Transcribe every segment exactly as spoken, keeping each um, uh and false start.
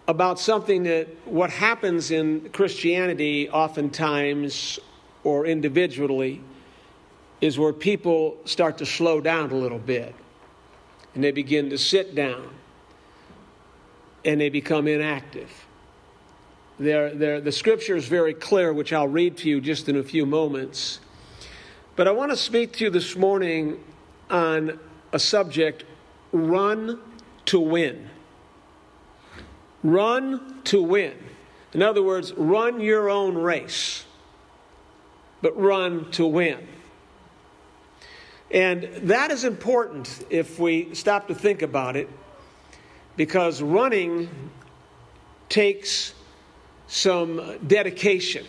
about something that what happens in Christianity oftentimes or individually is where people start to slow down a little bit and they begin to sit down and they become inactive. They're, they're, the scripture is very clear, which I'll read to you just in a few moments. But I want to speak to you this morning on a subject, run to win. Run to win. In other words, run your own race, but run to win. And that is important if we stop to think about it, because running takes some dedication.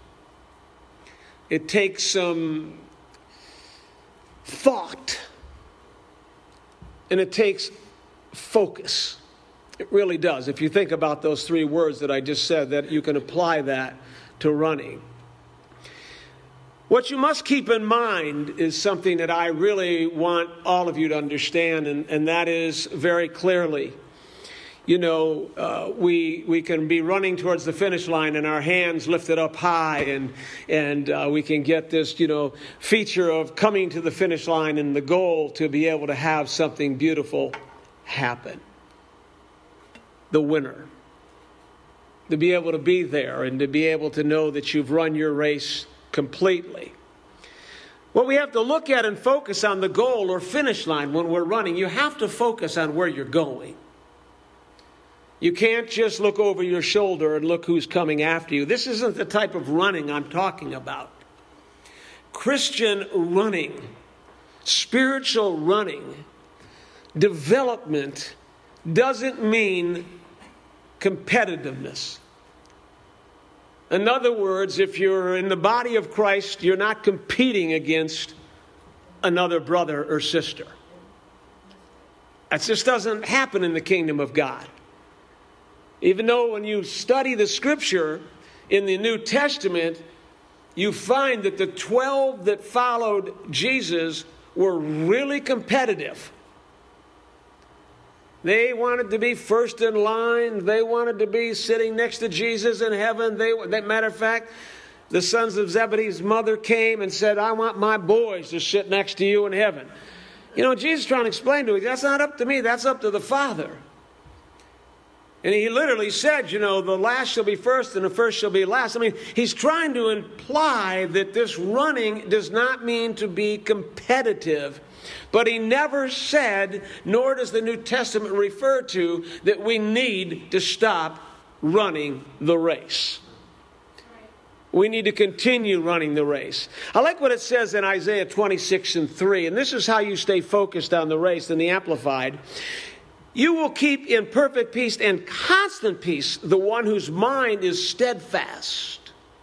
It takes some thought. And it takes focus. It really does. If you think about those three words that I just said, that you can apply that to running. What you must keep in mind is something that I really want all of you to understand, and, and that is very clearly. You know, uh, we we can be running towards the finish line and our hands lifted up high, and and uh, we can get this, you know, feature of coming to the finish line and the goal to be able to have something beautiful happen. The winner. To be able to be there and to be able to know that you've run your race completely. Well, we have to look at and focus on the goal or finish line when we're running. You have to focus on where you're going. You can't just look over your shoulder and look who's coming after you. This isn't the type of running I'm talking about. Christian running, spiritual running, development doesn't mean competitiveness. In other words, if you're in the body of Christ, you're not competing against another brother or sister. That just doesn't happen in the kingdom of God. Even though when you study the scripture in the New Testament, you find that the twelve that followed Jesus were really competitive. They wanted to be first in line. They wanted to be sitting next to Jesus in heaven. They, that matter of fact, the sons of Zebedee's mother came and said, I want my boys to sit next to you in heaven. You know, Jesus is trying to explain to him, that's not up to me, that's up to the Father. And he literally said, you know, the last shall be first and the first shall be last. I mean, he's trying to imply that this running does not mean to be competitive. But he never said, nor does the New Testament refer to, that we need to stop running the race. We need to continue running the race. I like what it says in Isaiah twenty-six and three. And this is how you stay focused on the race in the Amplified. You will keep in perfect peace and constant peace the one whose mind is steadfast,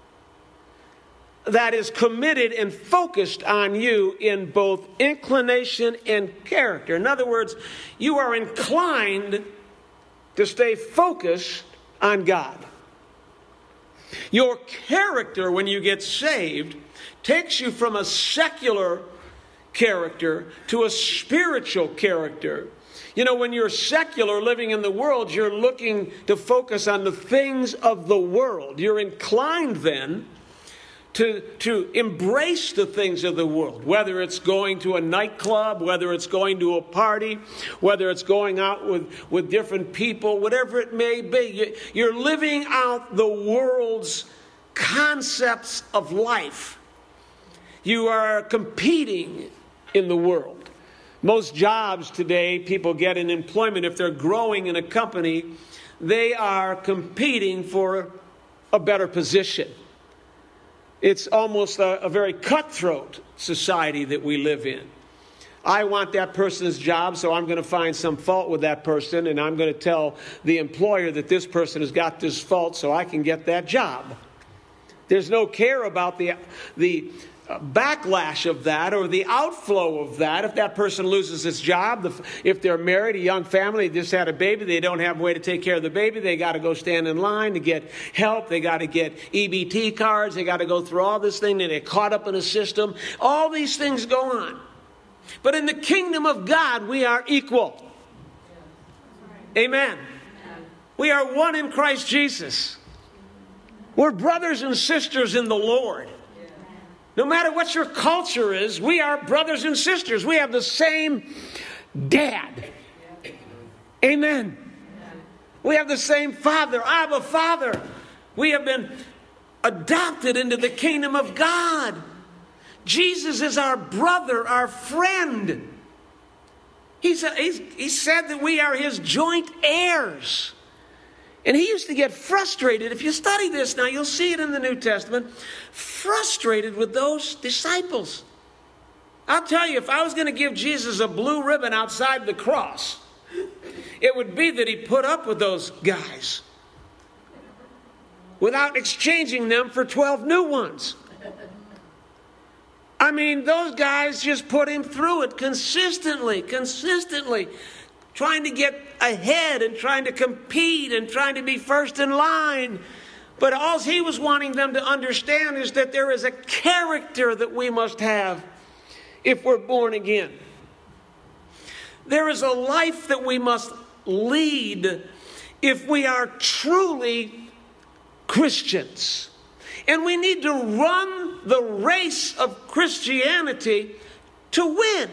that is committed and focused on you in both inclination and character. In other words, you are inclined to stay focused on God. Your character, when you get saved, takes you from a secular character to a spiritual character. You know, when you're secular, living in the world, you're looking to focus on the things of the world. You're inclined then to, to embrace the things of the world, whether it's going to a nightclub, whether it's going to a party, whether it's going out with, with different people, whatever it may be. You're living out the world's concepts of life. You are competing in the world. Most jobs today, people get in employment. If they're growing in a company, they are competing for a better position. It's almost a, a very cutthroat society that we live in. I want that person's job, so I'm going to find some fault with that person, and I'm going to tell the employer that this person has got this fault so I can get that job. There's no care about the the backlash of that or the outflow of that. If that person loses his job, if they're married, a young family, they just had a baby, they don't have a way to take care of the baby, they got to go stand in line to get help, they got to get E B T cards, they got to go through all this thing, they get caught up in a system. All these things go on. But in the kingdom of God, we are equal. Amen. We are one in Christ Jesus. We're brothers and sisters in the Lord. No matter what your culture is, we are brothers and sisters. We have the same dad. Amen. We have the same Father. Abba, Father. We have been adopted into the kingdom of God. Jesus is our brother, our friend. He's, a, he's he said that we are his joint heirs. And he used to get frustrated. If you study this now, you'll see it in the New Testament. Frustrated with those disciples. I'll tell you, if I was going to give Jesus a blue ribbon outside the cross, it would be that he put up with those guys without exchanging them for twelve new ones. I mean, those guys just put him through it consistently, consistently. Trying to get ahead and trying to compete and trying to be first in line. But all he was wanting them to understand is that there is a character that we must have if we're born again. There is a life that we must lead if we are truly Christians. And we need to run the race of Christianity to win.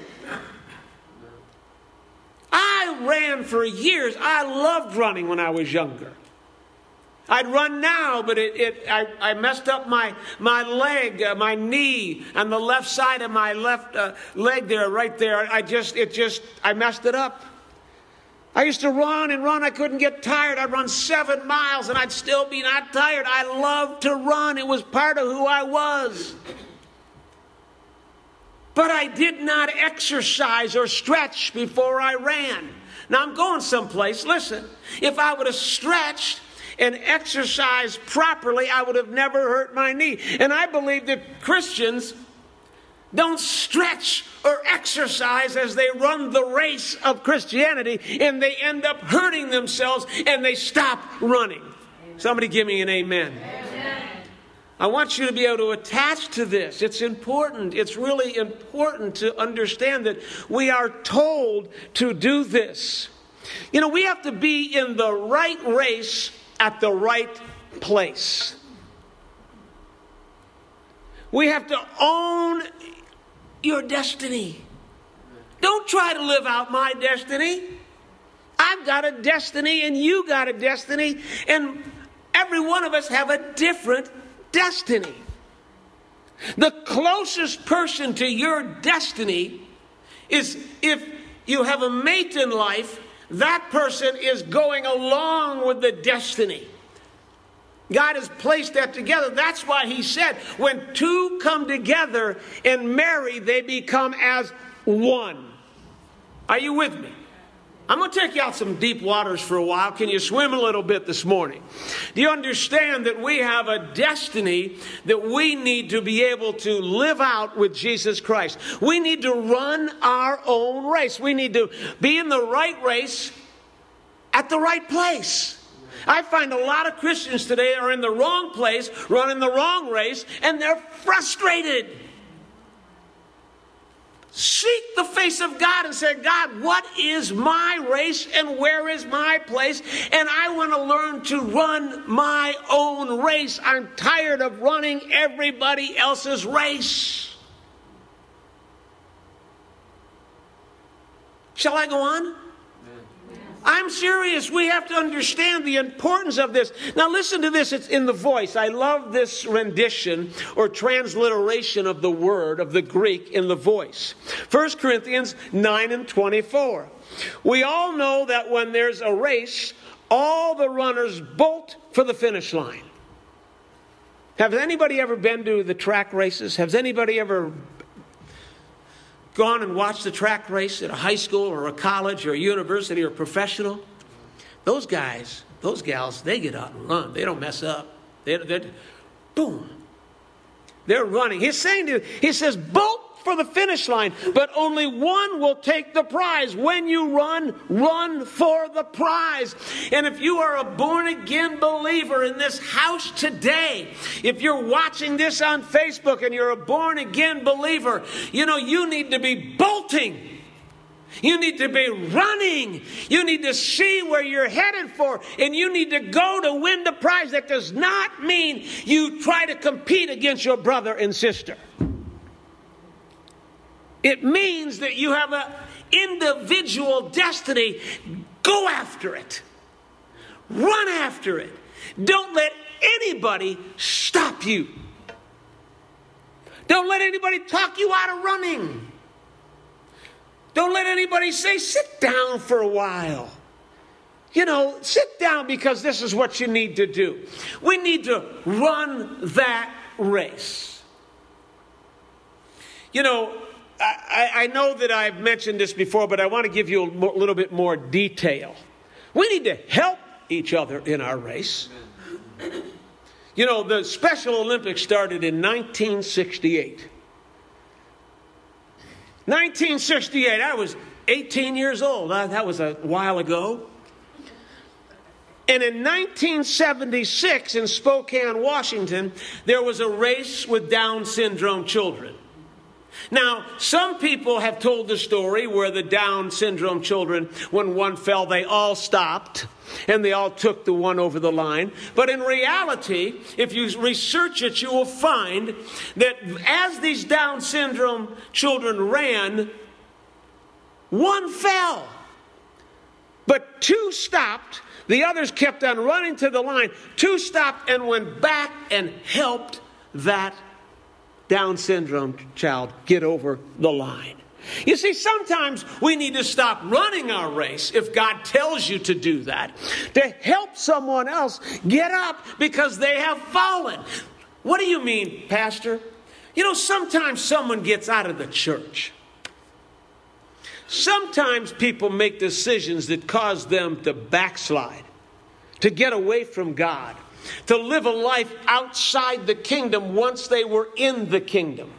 I ran for years. I loved running when I was younger. I'd run now, but it, it I, I messed up my, my leg, uh, my knee, on the left side of my left uh, leg there, right there. I just, it just, I messed it up. I used to run and run. I couldn't get tired. I'd run seven miles and I'd still be not tired. I loved to run. It was part of who I was. But I did not exercise or stretch before I ran. Now I'm going someplace. Listen, if I would have stretched and exercised properly, I would have never hurt my knee. And I believe that Christians don't stretch or exercise as they run the race of Christianity, and they end up hurting themselves and they stop running. Amen. Somebody give me an amen. Amen. I want you to be able to attach to this. It's important. It's really important to understand that we are told to do this. You know, we have to be in the right race at the right place. We have to own your destiny. Don't try to live out my destiny. I've got a destiny and you got a destiny, and every one of us have a different destiny. The closest person to your destiny is, if you have a mate in life, that person is going along with the destiny. God has placed that together. That's why he said, when two come together and marry, they become as one. Are you with me? I'm going to take you out some deep waters for a while. Can you swim a little bit this morning? Do you understand that we have a destiny that we need to be able to live out with Jesus Christ? We need to run our own race. We need to be in the right race at the right place. I find a lot of Christians today are in the wrong place, running the wrong race, and they're frustrated. Seek the face of God and say, God, what is my race and where is my place? And I want to learn to run my own race. I'm tired of running everybody else's race. Shall I go on? I'm serious. We have to understand the importance of this. Now listen to this. It's in the Voice. I love this rendition or transliteration of the word of the Greek in the Voice. First Corinthians nine and twenty-four. We all know that when there's a race, all the runners bolt for the finish line. Has anybody ever been to the track races? Has anybody ever gone and watched the track race at a high school or a college or a university or professional? Those guys, those gals, they get out and run. They don't mess up. They're, they're, boom. They're running. He's saying to, he says, bolt for the finish line, but only one will take the prize. When you run, run for the prize. And if you are a born-again believer in this house today, if you're watching this on Facebook and you're a born-again believer, you know, you need to be bolting You need to be running. You need to see where you're headed for. And you need to go to win the prize. That does not mean you try to compete against your brother and sister. It means that you have an individual destiny. Go after it. Run after it. Don't let anybody stop you. Don't let anybody talk you out of running. Don't let anybody say, sit down for a while. You know, sit down because this is what you need to do. We need to run that race. You know, I, I know that I've mentioned this before, but I want to give you a more, little bit more detail. We need to help each other in our race. You know, the Special Olympics started in nineteen sixty-eight. nineteen sixty-eight, I was eighteen years old. That was a while ago. And in nineteen seventy-six, in Spokane, Washington, there was a race with Down syndrome children. Now, some people have told the story where the Down syndrome children, when one fell, they all stopped and they all took the one over the line. But in reality, if you research it, you will find that as these Down syndrome children ran, one fell. But two stopped. The others kept on running to the line. Two stopped and went back and helped that Down syndrome child get over the line. You see, sometimes we need to stop running our race if God tells you to do that, to help someone else get up because they have fallen. What do you mean, Pastor? You know, sometimes someone gets out of the church. Sometimes people make decisions that cause them to backslide, to get away from God, to live a life outside the kingdom once they were in the kingdom.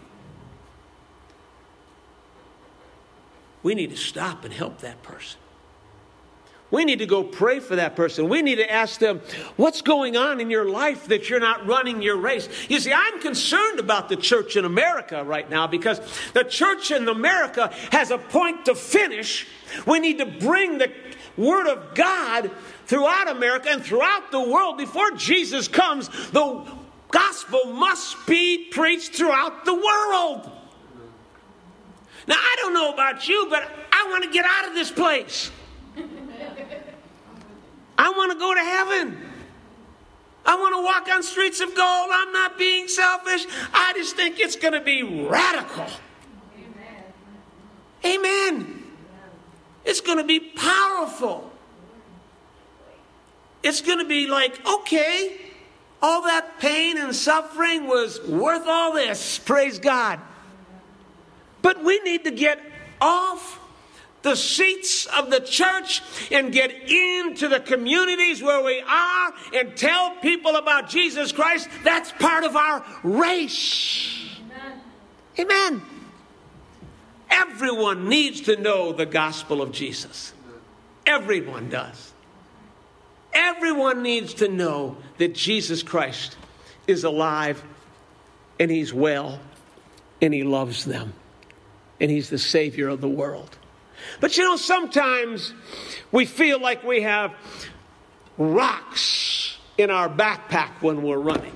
We need to stop and help that person. We need to go pray for that person. We need to ask them, what's going on in your life that you're not running your race? You see, I'm concerned about the church in America right now because the church in America has a point to finish. We need to bring the Word of God throughout America and throughout the world. Before Jesus comes, the gospel must be preached throughout the world. Now, I don't know about you, but I want to get out of this place. I want to go to heaven. I want to walk on streets of gold. I'm not being selfish. I just think it's going to be radical. Amen. Amen. It's going to be powerful. It's going to be like, okay, all that pain and suffering was worth all this. Praise God. But we need to get off the seats of the church and get into the communities where we are and tell people about Jesus Christ. That's part of our race. Amen. Amen. Everyone needs to know the gospel of Jesus. Everyone does. Everyone needs to know that Jesus Christ is alive and He's well and He loves them. And He's the Savior of the world. But you know, sometimes we feel like we have rocks in our backpack when we're running.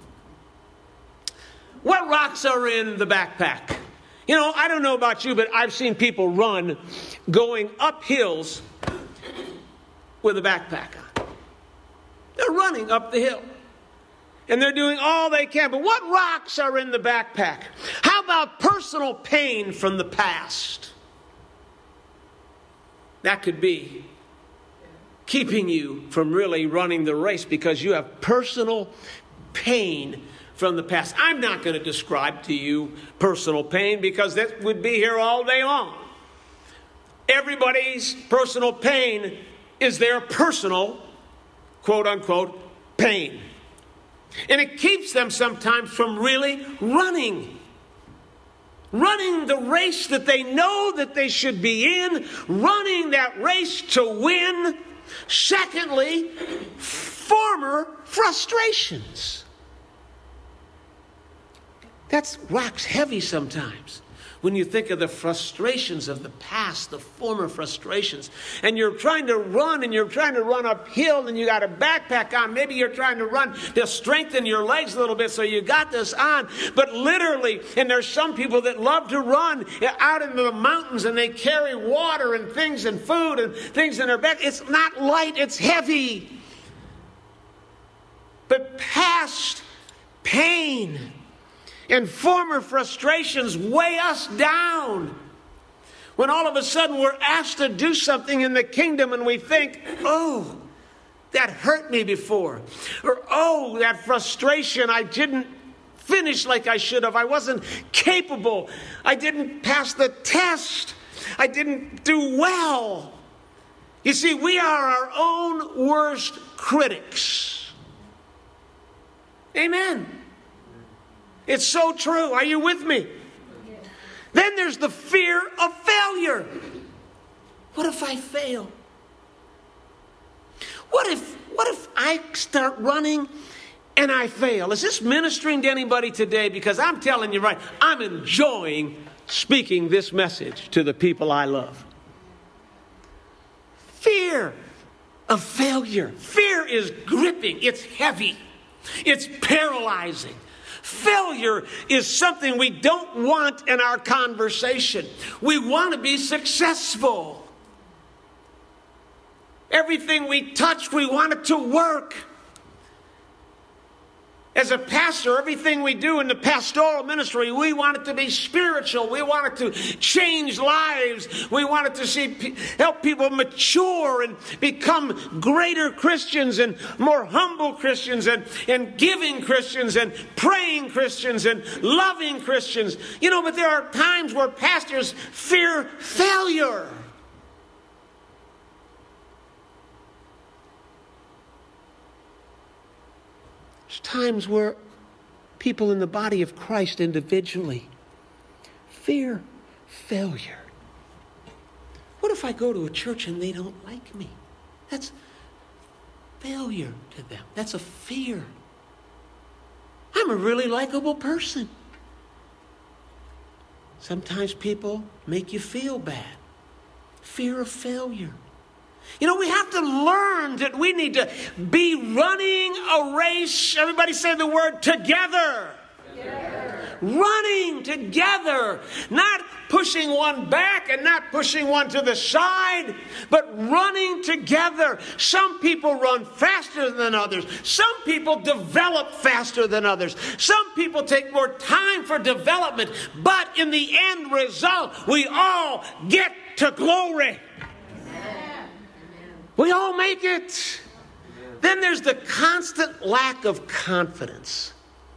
What rocks are in the backpack? You know, I don't know about you, but I've seen people run going up hills with a backpack on. They're running up the hill. And they're doing all they can. But what rocks are in the backpack? How about personal pain from the past? That could be keeping you from really running the race because you have personal pain from the past. I'm not going to describe to you personal pain because that would be here all day long. Everybody's personal pain is their personal, quote unquote, pain. And it keeps them sometimes from really running. Running the race that they know that they should be in. Running that race to win. Secondly, former frustrations. That's rocks heavy sometimes. When you think of the frustrations of the past, the former frustrations, and you're trying to run and you're trying to run uphill and you got a backpack on, maybe you're trying to run to strengthen your legs a little bit, so you got this on, but literally, and there's some people that love to run out into the mountains and they carry water and things and food and things in their back. It's not light, it's heavy. But past pain and former frustrations weigh us down. When all of a sudden we're asked to do something in the kingdom and we think, oh, that hurt me before. Or, oh, that frustration, I didn't finish like I should have. I wasn't capable. I didn't pass the test. I didn't do well. You see, we are our own worst critics. Amen. It's so true. Are you with me? Yeah. Then there's the fear of failure. What if I fail? What if, what if I start running and I fail? Is this ministering to anybody today? Because I'm telling you right, I'm enjoying speaking this message to the people I love. Fear of failure. Fear is gripping. It's heavy. It's paralyzing. Failure is something we don't want in our conversation. We want to be successful. Everything we touch, we want it to work. As a pastor, everything we do in the pastoral ministry, we want it to be spiritual. We want it to change lives. We want it to see help people mature and become greater Christians and more humble Christians and, and giving Christians and praying Christians and loving Christians. You know, but there are times where pastors fear failure. There's times where people in the body of Christ individually fear failure. What if I go to a church and they don't like me? That's failure to them. That's a fear. I'm a really likable person. Sometimes people make you feel bad. Fear of failure. You know, we have to learn that we need to be running a race. Everybody say the word together. Together. Running together. Not pushing one back and not pushing one to the side, but running together. Some people run faster than others. Some people develop faster than others. Some people take more time for development. But in the end result, we all get to glory. We all make it. Then there's the constant lack of confidence.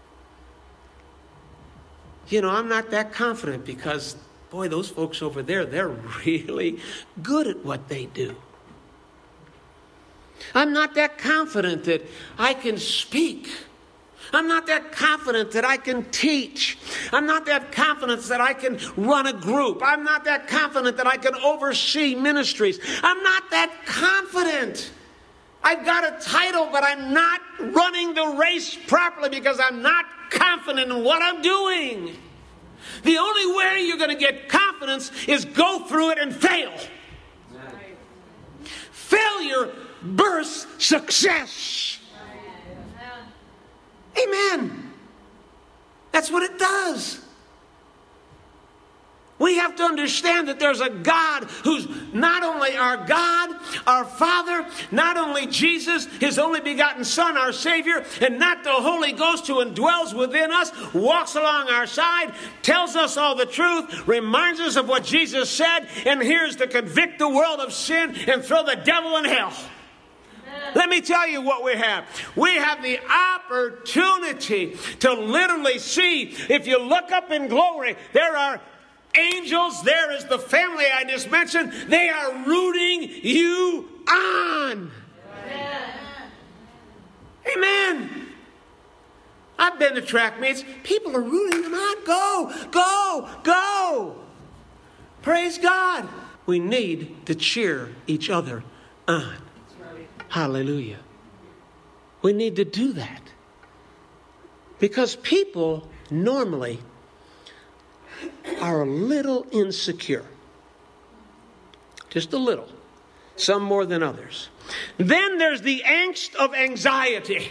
You know, I'm not that confident because, boy, those folks over there, they're really good at what they do. I'm not that confident that I can speak. I'm not that confident that I can teach. I'm not that confident that I can run a group. I'm not that confident that I can oversee ministries. I'm not that confident. I've got a title, but I'm not running the race properly because I'm not confident in what I'm doing. The only way you're going to get confidence is go through it and fail. Right. Failure births success. Amen. That's what it does. We have to understand that there's a God who's not only our God, our Father, not only Jesus, His only begotten Son, our Savior, and not the Holy Ghost who indwells within us, walks along our side, tells us all the truth, reminds us of what Jesus said, and here's to convict the world of sin and throw the devil in hell. Let me tell you what we have. We have the opportunity to literally see, if you look up in glory, there are angels, there is the family I just mentioned. They are rooting you on. Amen. Amen. I've been to track meets. People are rooting them on. Go, go, go. Praise God. We need to cheer each other on. Hallelujah. We need to do that. Because people normally are a little insecure. Just a little. Some more than others. Then there's the angst of anxiety.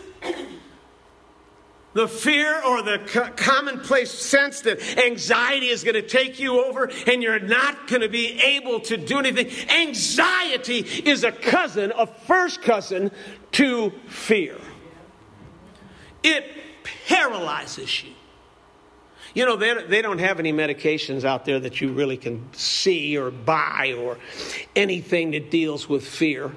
The fear or the co- commonplace sense that anxiety is going to take you over and you're not going to be able to do anything. Anxiety is a cousin, a first cousin to fear. It paralyzes you. You know, they, they don't have any medications out there that you really can see or buy or anything that deals with fear.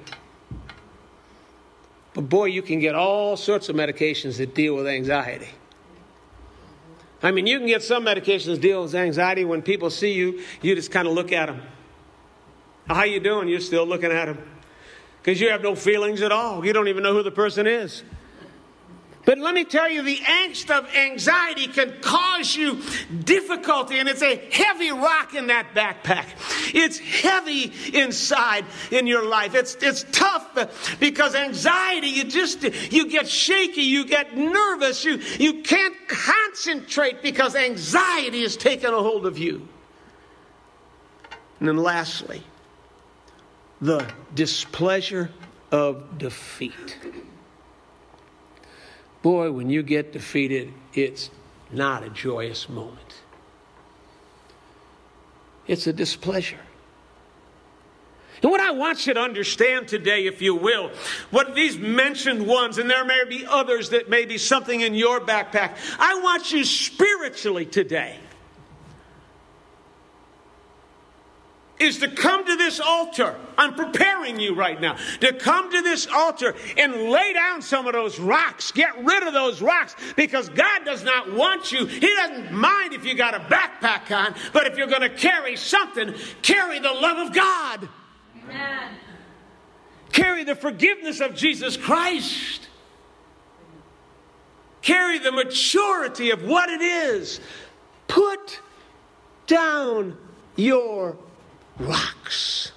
But boy, you can get all sorts of medications that deal with anxiety. I mean, you can get some medications that deal with anxiety. When people see you, you just kind of look at them. How you doing? You're still looking at them. Because you have no feelings at all. You don't even know who the person is. But let me tell you, the angst of anxiety can cause you difficulty, and it's a heavy rock in that backpack. It's heavy inside in your life. It's it's tough because anxiety, you just, you get shaky, you get nervous, you, you can't concentrate because anxiety has taken a hold of you. And then lastly, the displeasure of defeat. Boy, when you get defeated, it's not a joyous moment. It's a displeasure. And what I want you to understand today, if you will, what these mentioned ones, and there may be others that may be something in your backpack, I want you spiritually today is to come to this altar. I'm preparing you right now to come to this altar and lay down some of those rocks. Get rid of those rocks, because God does not want you. He doesn't mind if you got a backpack on, but if you're going to carry something, carry the love of God. Amen. Carry the forgiveness of Jesus Christ. Carry the maturity of what it is. Put down your rocks.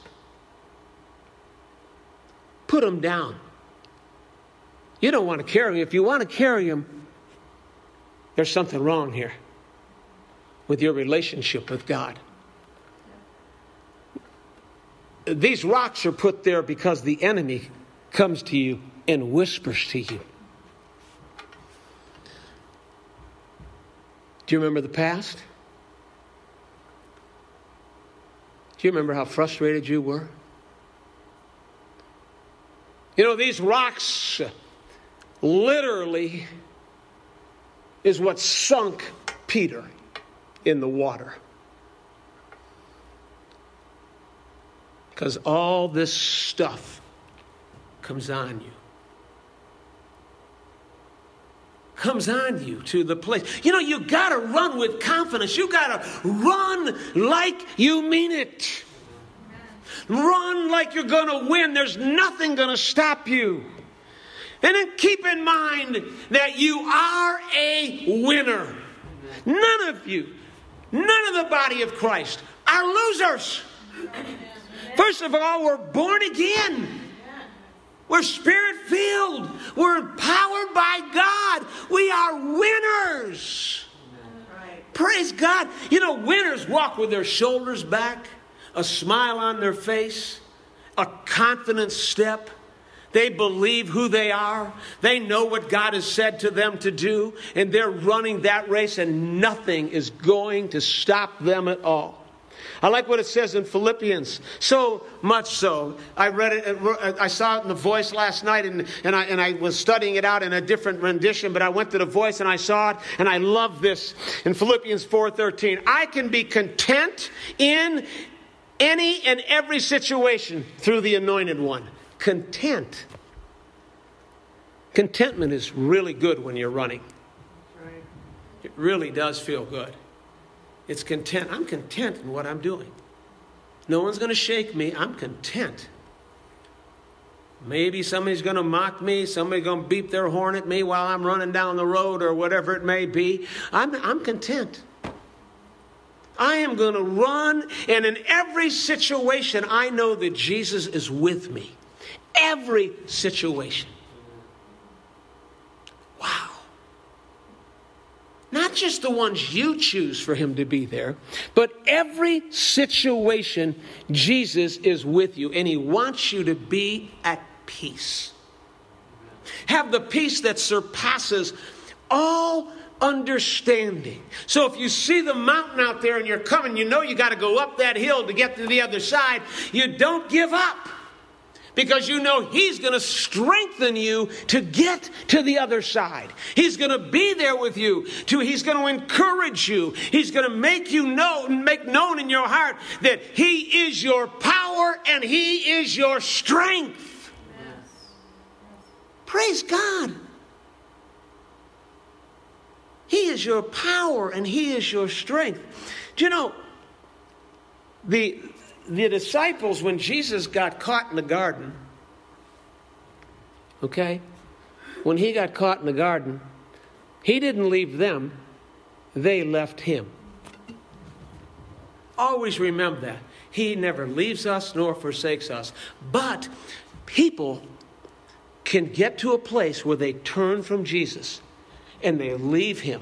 Put them down. You don't want to carry them. If you want to carry them, there's something wrong here with your relationship with God. These rocks are put there because the enemy comes to you and whispers to you. Do you remember the past? Do you remember how frustrated you were? You know, these rocks literally is what sunk Peter in the water. Because all this stuff comes on you. Comes on you to the place. You know, you got to run with confidence. You got to run like you mean it. Run like you're going to win. There's nothing going to stop you. And then keep in mind that you are a winner. None of you, none of the body of Christ are losers. First of all, we're born again. We're spirit-filled. We're empowered by God. We are winners. Right. Praise God. You know, winners walk with their shoulders back, a smile on their face, a confident step. They believe who they are. They know what God has said to them to do. And they're running that race, and nothing is going to stop them at all. I like what it says in Philippians, so much so. I read it, I saw it in the Voice last night, and, and, I, and I was studying it out in a different rendition, but I went to the Voice and I saw it, and I love this in Philippians four thirteen. I can be content in any and every situation through the Anointed One. Content. Contentment is really good when you're running. It really does feel good. It's content. I'm content in what I'm doing. No one's going to shake me. I'm content. Maybe somebody's going to mock me. Somebody's going to beep their horn at me while I'm running down the road or whatever it may be. I'm, I'm content. I am going to run, and in every situation, I know that Jesus is with me. Every situation. Wow. Not not just the ones you choose for him to be there, but every situation, Jesus is with you, and he wants you to be at peace. Have the peace that surpasses all understanding. So if you see the mountain out there and you're coming, you know you got to go up that hill to get to the other side. You don't give up, because you know he's going to strengthen you to get to the other side. He's going to be there with you. To, he's going to encourage you. He's going to make you know and make known in your heart that he is your power and he is your strength. Yes. Praise God. He is your power and he is your strength. Do you know, the, the disciples, when Jesus got caught in the garden, okay, when he got caught in the garden, he didn't leave them, they left him. Always remember that. He never leaves us nor forsakes us. But people can get to a place where they turn from Jesus and they leave him.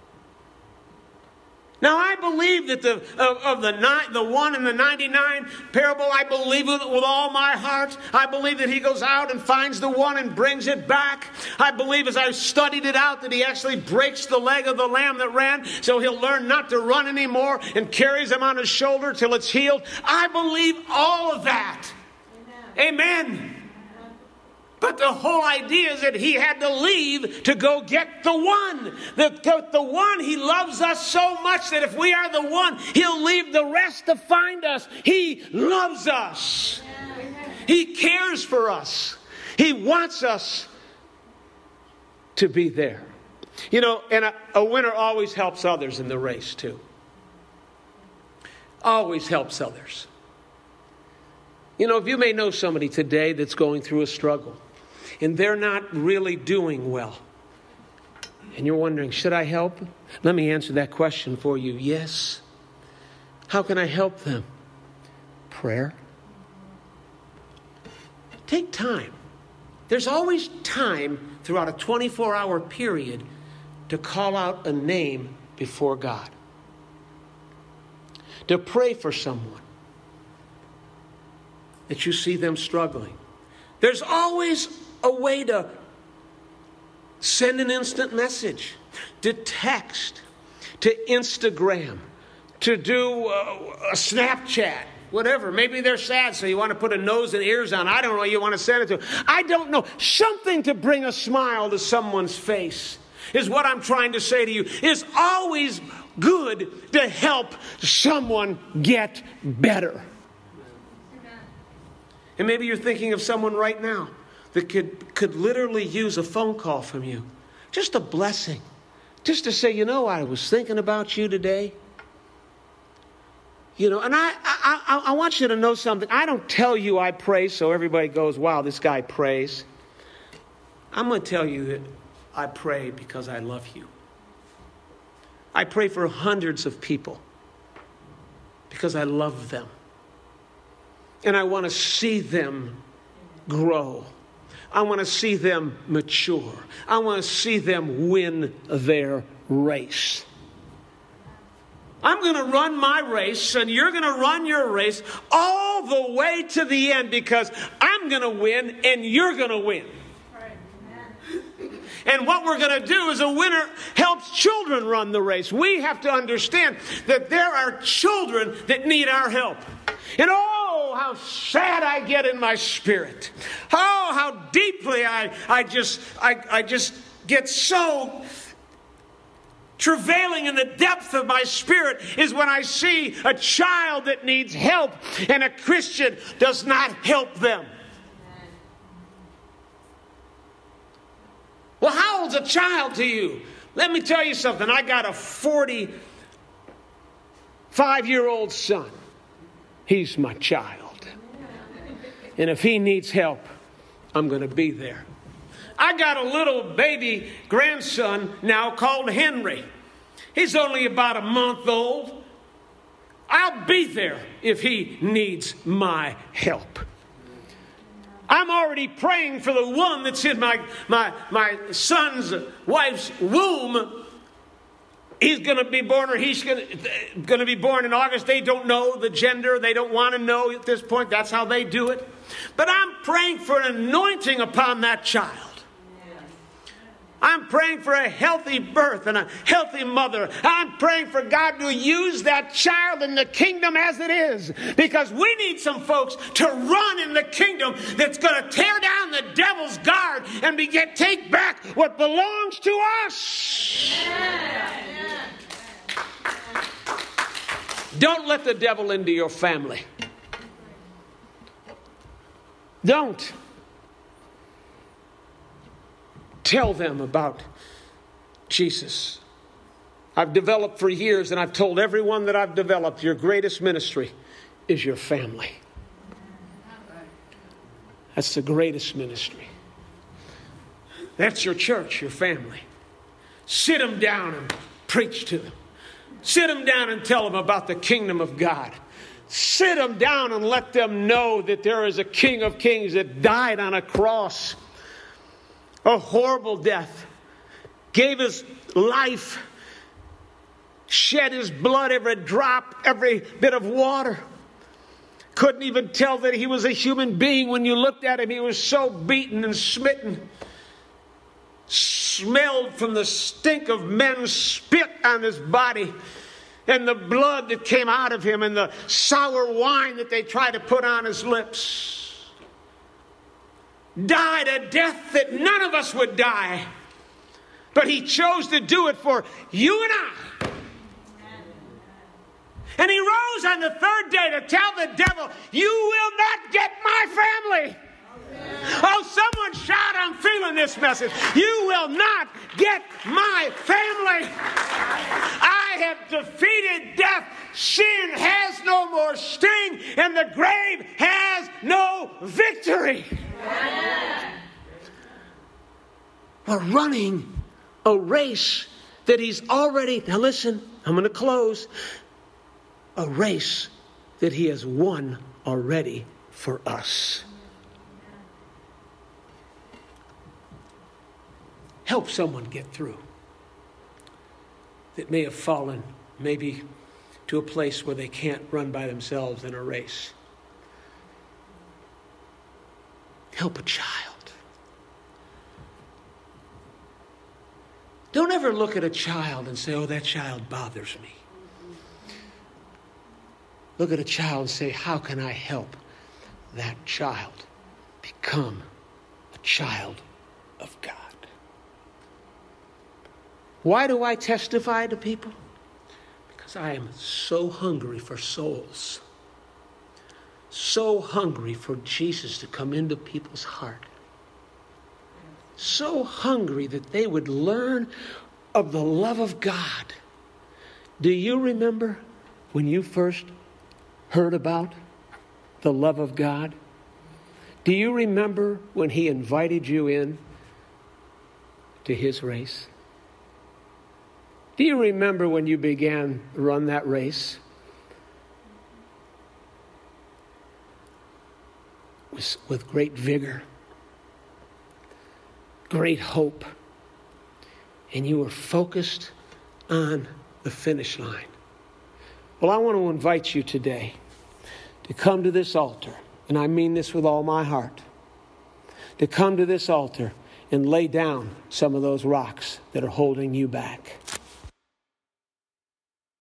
Now, I believe that the of, of the nine, the one and the ninety-nine parable, I believe it with all my heart. I believe that he goes out and finds the one and brings it back. I believe, as I've studied it out, that he actually breaks the leg of the lamb that ran, so he'll learn not to run anymore, and carries him on his shoulder till it's healed. I believe all of that. Amen. Amen. But the whole idea is that he had to leave to go get the one. The, the one, he loves us so much that if we are the one, he'll leave the rest to find us. He loves us. He cares for us. He wants us to be there. You know, and a, a winner always helps others in the race too. Always helps others. You know, if you may know somebody today that's going through a struggle, and they're not really doing well, and you're wondering, should I help? Let me answer that question for you. Yes. How can I help them? Prayer. Take time. There's always time throughout a twenty-four hour period to call out a name before God. To pray for someone that you see them struggling. There's always a way to send an instant message, to text, to Instagram, to do a, a Snapchat, whatever. Maybe they're sad, so you want to put a nose and ears on. I don't know. You want to send it to them. I don't know. Something to bring a smile to someone's face is what I'm trying to say to you. It's always good to help someone get better. And maybe you're thinking of someone right now that could, could literally use a phone call from you. Just a blessing. Just to say, you know, I was thinking about you today. You know, and I, I, I, I want you to know something. I don't tell you I pray so everybody goes, wow, this guy prays. I'm going to tell you that I pray because I love you. I pray for hundreds of people because I love them. And I want to see them grow. I want to see them mature. I want to see them win their race. I'm going to run my race, and you're going to run your race all the way to the end, because I'm going to win and you're going to win. And what we're going to do is a winner helps children run the race. We have to understand that there are children that need our help. And oh, how sad I get in my spirit. Oh, how deeply I, I just I, I just get so travailing in the depth of my spirit is when I see a child that needs help and a Christian does not help them. Well, how old's a child to you? Let me tell you something. I got a forty-five-year-old son. He's my child. And if he needs help, I'm going to be there. I got a little baby grandson now called Henry. He's only about a month old. I'll be there if he needs my help. I'm already praying for the one that's in my, my, my son's wife's womb he's going to be born or he's going to, going to be born in August. They don't know the gender. They don't want to know at this point. That's how they do it. But I'm praying for an anointing upon that child. I'm praying for a healthy birth and a healthy mother. I'm praying for God to use that child in the kingdom as it is. Because we need some folks to run in the kingdom that's going to tear down the devil's guard and begin to take back what belongs to us. Yeah. Don't let the devil into your family. Don't. Tell them about Jesus. I've developed for years, and I've told everyone that I've developed, your greatest ministry is your family. That's the greatest ministry. That's your church, your family. Sit them down and preach to them. Sit them down and tell them about the kingdom of God. Sit them down and let them know that there is a King of Kings that died on a cross. A horrible death. Gave his life. Shed his blood, every drop, every bit of water. Couldn't even tell that he was a human being when you looked at him. He was so beaten and smitten. Smelled from the stink of men's spit on his body. And the blood that came out of him. And the sour wine that they tried to put on his lips. Died a death that none of us would die. But he chose to do it for you and I. And he rose on the third day to tell the devil, you will not get my family. Oh, someone shout, I'm feeling this message. You will not get my family. I have defeated death. Sin has no more sting, and the grave has no victory. We're running a race that he's already, now listen, I'm going to close, a race that he has won already for us. Help someone get through that may have fallen maybe to a place where they can't run by themselves in a race. Help a child. Don't ever look at a child and say, oh, that child bothers me. Look at a child and say, how can I help that child become a child of God? Why do I testify to people? Because I am so hungry for souls. So hungry for Jesus to come into people's heart. So hungry that they would learn of the love of God. Do you remember when you first heard about the love of God? Do you remember when he invited you in to his race? Do you remember when you began to run that race? With, with great vigor, great hope, and you were focused on the finish line. Well, I want to invite you today to come to this altar, and I mean this with all my heart, to come to this altar and lay down some of those rocks that are holding you back.